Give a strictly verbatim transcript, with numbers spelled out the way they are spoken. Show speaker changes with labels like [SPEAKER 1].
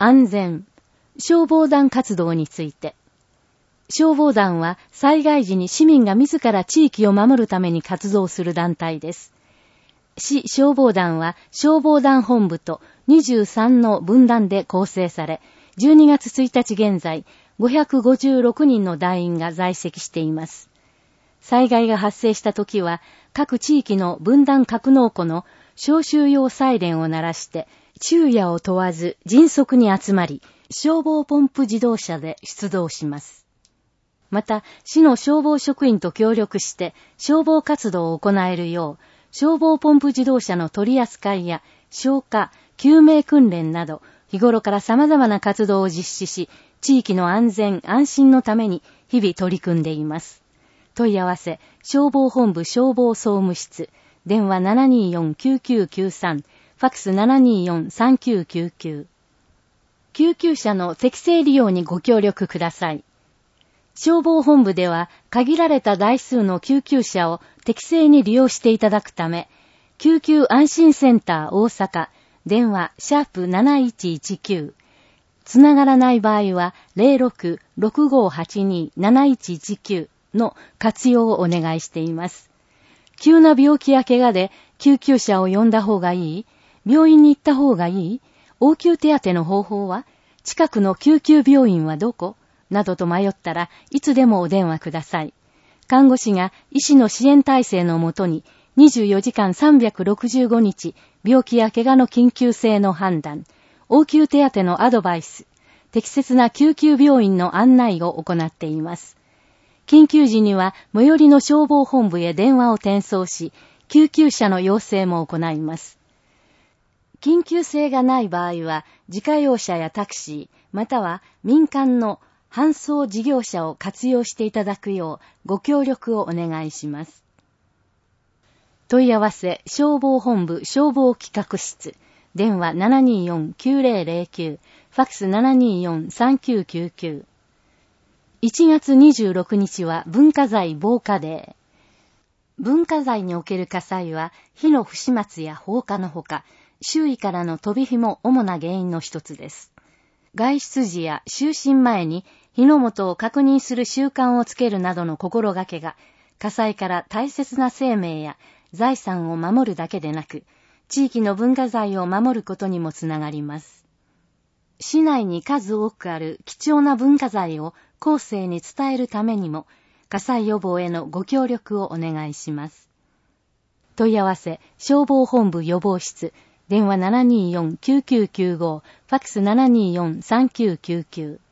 [SPEAKER 1] 安全、消防団活動について。消防団は災害時に市民が自ら地域を守るために活動する団体です。市消防団は消防団本部とにじゅうさんの分団で構成され、じゅうにがつついたち現在、ごひゃくごじゅうろくにんの団員が在籍しています。災害が発生した時は、各地域の分団格納庫の招集用サイレンを鳴らして、昼夜を問わず迅速に集まり、消防ポンプ自動車で出動します。また、市の消防職員と協力して消防活動を行えるよう、消防ポンプ自動車の取り扱いや消火、救命訓練など、日頃から様々な活動を実施し、地域の安全・安心のために日々取り組んでいます。問い合わせ、消防本部消防総務室、電話 ななにーよんきゅうきゅうきゅうさん、ファックス ななにーよんさんきゅうきゅうきゅう。救急車の適正利用にご協力ください。消防本部では限られた台数の救急車を適正に利用していただくため、救急安心センター大阪、電話シャープなないちいちきゅう、つながらない場合は ゼロろく ろくごはちに なないちいちきゅう の活用をお願いしています。急な病気や怪我で救急車を呼んだ方がいい？病院に行った方がいい？応急手当の方法は？近くの救急病院はどこ？などと迷ったらいつでもお電話ください。看護師が医師の支援体制のもとににじゅうよじかんさんびゃくろくじゅうごにち病気や怪我の緊急性の判断、応急手当のアドバイス、適切な救急病院の案内を行っています。緊急時には最寄りの消防本部へ電話を転送し、救急車の要請も行います。緊急性がない場合は自家用車やタクシー、または民間の搬送事業者を活用していただくようご協力をお願いします。問い合わせ消防本部消防企画室、電話 ななにーよんきゅうぜろぜろきゅう、ファックス ななにーよんさんきゅうきゅうきゅう。いちがつにじゅうろくにちは文化財防火デー。文化財における火災は火の不始末や放火のほか、周囲からの飛び火も主な原因の一つです。外出時や就寝前に火の元を確認する習慣をつけるなどの心がけが、火災から大切な生命や財産を守るだけでなく、地域の文化財を守ることにもつながります。市内に数多くある貴重な文化財を後世に伝えるためにも、火災予防へのご協力をお願いします。問い合わせ、消防本部予防室、電話 ななにーよんきゅうきゅうきゅうご、ファックス ななにーよんさんきゅうきゅうきゅう。